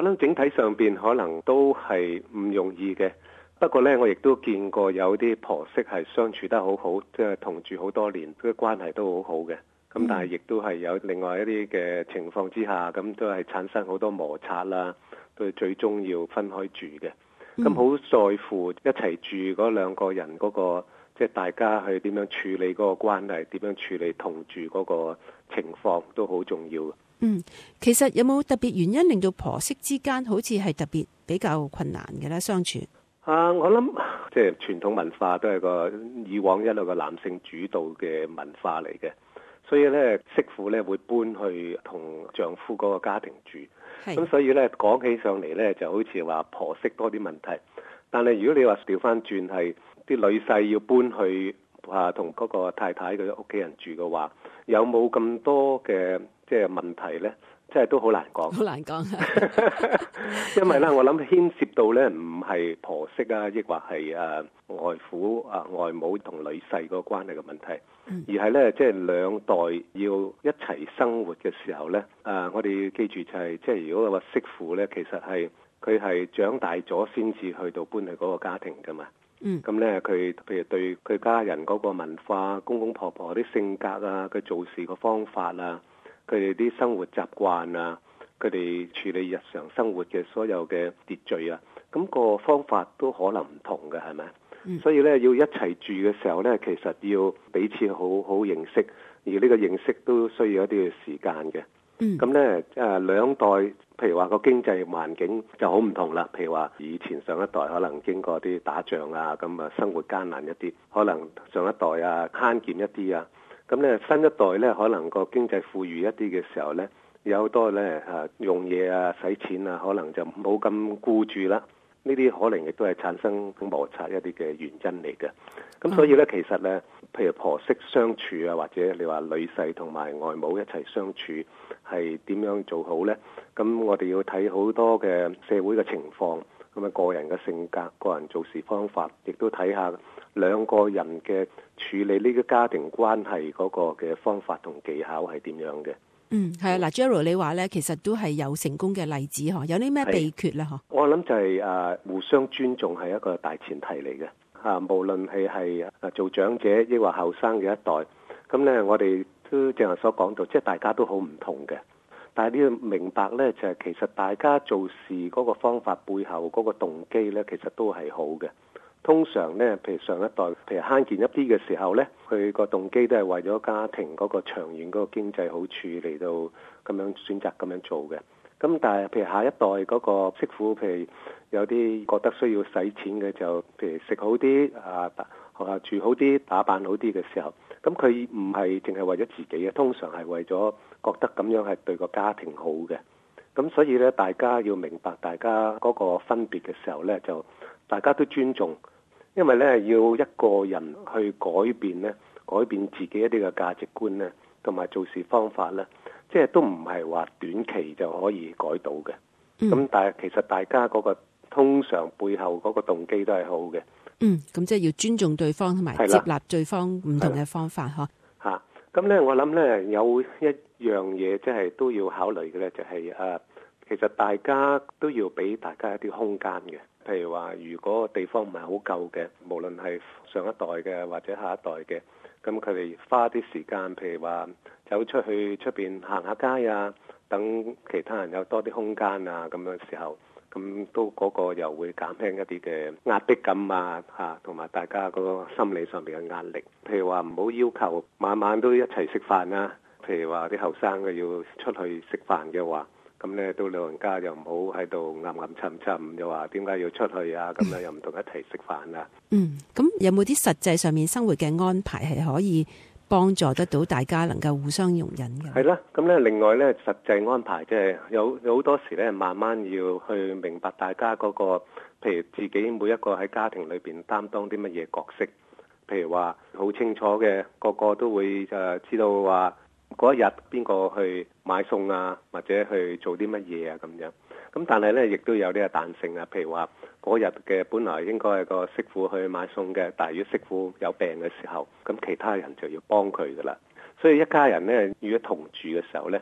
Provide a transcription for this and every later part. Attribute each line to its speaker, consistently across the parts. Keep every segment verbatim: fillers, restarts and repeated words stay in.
Speaker 1: 我諗整體上邊可能都係唔容易嘅。不過呢，我亦都見過有啲婆媳係相處得好好，即係同住好多年，啲關係都好好嘅。咁但係亦都係有另外一啲嘅情況之下，咁都係產生好多摩擦啦，都係最終要分開住嘅。咁好在乎一齊住嗰兩個人嗰個，即係大家去點樣處理嗰個關係，點樣處理同住嗰個情況都好重要。
Speaker 2: 嗯，其實有冇特別原因令到婆媳之間好似係特別比較困難嘅咧相處？
Speaker 1: 啊，我諗即係傳統文化都係個以往一路個男性主導嘅文化嚟嘅，所以咧媳婦咧會搬去同丈夫嗰個家庭住，咁所以咧講起上嚟咧就好似話婆媳多啲問題。但係如果你話調翻轉係啲女婿要搬去啊同嗰個太太嘅屋企人住嘅話，有冇咁多嘅即係問題咧？即係都好難講，
Speaker 2: 好難講。
Speaker 1: 因為咧，我諗牽涉到咧唔係婆媳啊，亦或係誒外父啊、外母同女婿個關係嘅問題，嗯、而係咧即係兩代要一齊生活嘅時候咧，誒、呃、我哋記住就係、是、即係如果話媳婦咧，其實係佢係長大咗先至去到搬去嗰個家庭㗎嘛。嗯，咁咧佢譬如對佢家人嗰個文化、公公婆婆啲性格啊、佢做事個方法啊。佢哋啲生活習慣啊，佢哋處理日常生活嘅所有嘅秩序啊，咁個方法都可能唔同嘅，係咪？嗯、所以咧要一齊住嘅時候咧，其實要彼此好好認識，而呢個認識都需要一啲嘅時間嘅。咁咧誒兩代，譬如話個經濟環境就好唔同啦。譬如話以前上一代可能經過啲打仗啊，咁啊生活艱難一啲，可能上一代啊慳儉一啲啊。咁咧新一代咧，可能個經濟富裕一啲嘅時候咧，有好多咧嚇用嘢啊、使錢啊，可能就冇咁顧住啦。呢啲可能亦都係產生摩擦一啲嘅原因嚟嘅。咁所以咧，其實咧，譬如婆媳相處啊，或者你話女婿同埋外母一齊相處係點樣做好咧？咁我哋要睇好多嘅社會嘅情況，咁啊個人嘅性格、個人做事方法，亦都睇下兩個人嘅處理呢個家庭關係嗰個嘅方法同技巧係點樣嘅。
Speaker 2: 嗯，係啊，嗱 Gerald 你話咧，其實都係有成功嘅例子嗬，有啲咩秘訣咧？嗬，
Speaker 1: 我諗就係誒互相尊重係一個大前提嚟嘅嚇，無論係係誒做長者抑或後生嘅一代，咁咧我哋都正如所講到，即係大家都好唔同嘅，但係你要明白咧，就係其實大家做事嗰個方法背後嗰個動機咧，其實都係好嘅。通常咧，譬如上一代，譬如慳儉一啲嘅時候咧，佢個動機都係為咗家庭嗰個長遠嗰個經濟好處嚟到咁樣選擇咁樣做嘅。咁但係譬如下一代嗰個媳婦，譬如有啲覺得需要使錢嘅，就譬如食好啲啊，啊住好啲，打扮好啲嘅時候，咁佢唔係淨係為咗自己嘅，通常係為咗覺得咁樣係對個家庭好嘅。咁所以咧，大家要明白大家嗰個分別嘅時候咧，就大家都尊重。因為咧，要一個人去改變咧，改變自己一啲嘅價值觀咧，同埋做事方法咧，即係都唔係話短期就可以改到嘅。咁、嗯、但係其實大家嗰個通常背後嗰個動機都係好嘅。
Speaker 2: 嗯，咁即係要尊重對方同埋接納對方唔同嘅方法嗬。
Speaker 1: 嚇，咁咧我諗咧有一樣嘢即係都要考慮嘅咧，就係、是、誒，其實大家都要俾大家一啲空間嘅。譬如話，如果地方唔係好夠嘅，無論係上一代嘅或者下一代嘅，咁佢哋花啲時間，譬如話走出去出邊行下街啊，等其他人有多啲空間啊，咁樣時候，咁都嗰個又會減輕一啲嘅壓迫感啊，嚇，同埋大家嗰個心理上面嘅壓力。譬如話唔好要求晚晚都一齊食飯啊，譬如話啲後生嘅要出去食飯嘅話。咁咧，都老人家又唔好喺度暗暗沉沉，又話點解要出去啊？咁咧又唔同一齊食飯啊。
Speaker 2: 嗯，咁有冇啲實際上面生活嘅安排係可以幫助得到大家能夠互相容忍嘅？
Speaker 1: 係啦，咁咧另外咧實際安排即係有有好多時咧，慢慢要去明白大家嗰個，譬如自己每一個喺家庭裏邊擔當啲乜嘢角色。譬如話好清楚嘅，個個都會誒知道話。嗰一日邊個去買餸啊，或者去做啲乜嘢啊咁樣。咁但係咧，亦都有啲嘅彈性啊。譬如話嗰日嘅本來應該係個媳婦去買餸嘅，但係如果媳婦有病嘅時候，咁其他人就要幫佢噶啦。所以一家人咧，如果同住嘅時候咧，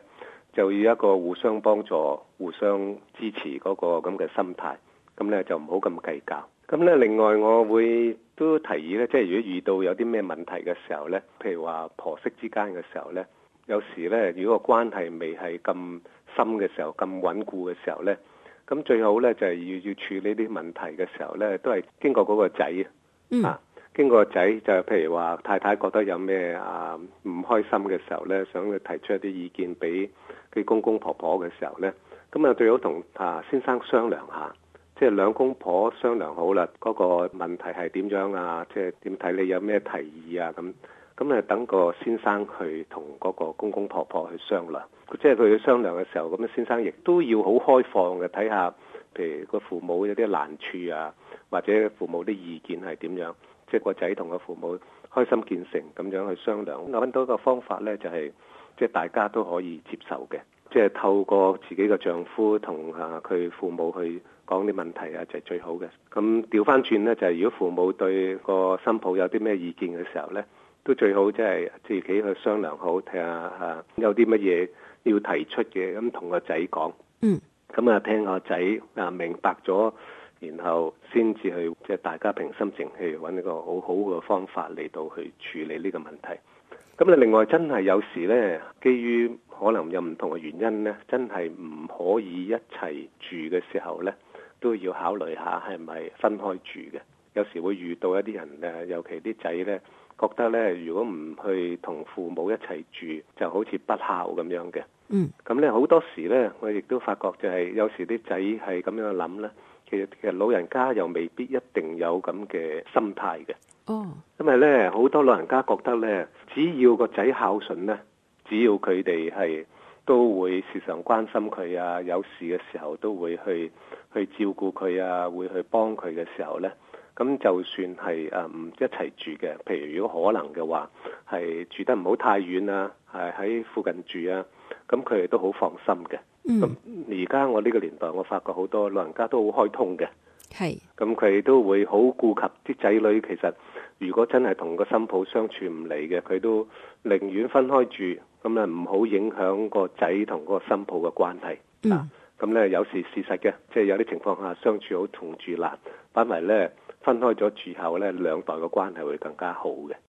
Speaker 1: 就要一個互相幫助、互相支持嗰個咁嘅心態，咁咧就唔好咁計較。咁咧另外我會都提議咧，即係如果遇到有啲咩問題嘅時候咧，譬如話婆媳之間嘅時候咧，有時咧如果個關係未係咁深嘅時候、咁穩固嘅時候咧，咁最好咧就係要要處理啲問題嘅時候咧，都係經過嗰個仔、嗯、啊。經過個仔就譬如話太太覺得有咩啊唔開心嘅時候咧，想去提出一啲意見俾佢公公婆婆嘅時候咧，咁啊最好同啊先生商量下，即係兩公婆商量好啦，嗰個問題係點樣啊？即係點睇你有咩提議啊？咁咁啊等個先生去同嗰個公公婆婆去商量，即係佢去商量嘅時候，咁先生亦都要好開放嘅睇下，譬如個父母有啲難處啊，或者父母啲意見係點樣。即係個仔同個父母開心見誠咁樣去商量，揾到一個方法呢，就係即係大家都可以接受嘅。即係透過自己嘅丈夫同啊佢父母去講啲問題啊，就係最好嘅。咁調翻轉呢，就係如果父母對個新抱有啲咩意見嘅時候呢，都最好即係自己去商量好，睇下啊有啲乜嘢要提出嘅，咁同個仔講。嗯。咁啊，聽個仔啊明白咗。然後先至去即係大家平心靜氣揾一個好好嘅方法嚟到去處理呢個問題。咁咧另外真係有時呢，基於可能有唔同嘅原因呢，真係唔可以一齊住嘅時候呢，都要考慮下係咪分開住嘅。有時會遇到一啲人誒，尤其啲仔呢，覺得呢，如果唔去同父母一齊住，就好似不孝咁樣嘅。嗯。咁咧好多時呢，我亦都發覺就係有時啲仔係咁樣諗呢。其實其實老人家又未必一定有咁嘅心態嘅。哦，因為咧好多老人家覺得咧，只要個仔孝順咧，只要佢哋係都會時常關心佢啊，有事嘅時候都會去去照顧佢啊，會去幫佢嘅時候咧，咁就算係誒唔一齊住嘅，譬如如果可能嘅話，係住得唔好太遠啊，係喺附近住啊，咁佢哋都好放心嘅。咁而家我呢個年代，我發覺好多老人家都好開通嘅，係咁佢都會好顧及啲仔女。其實如果真係同個新抱相處唔嚟嘅，佢都寧願分開住，咁啊唔好影響個仔同個新抱嘅關係。嗯、啊，咁咧有時事實嘅，即係有啲情況下相處好同住難，反為咧分開咗住後咧，兩代嘅關係會更加好嘅。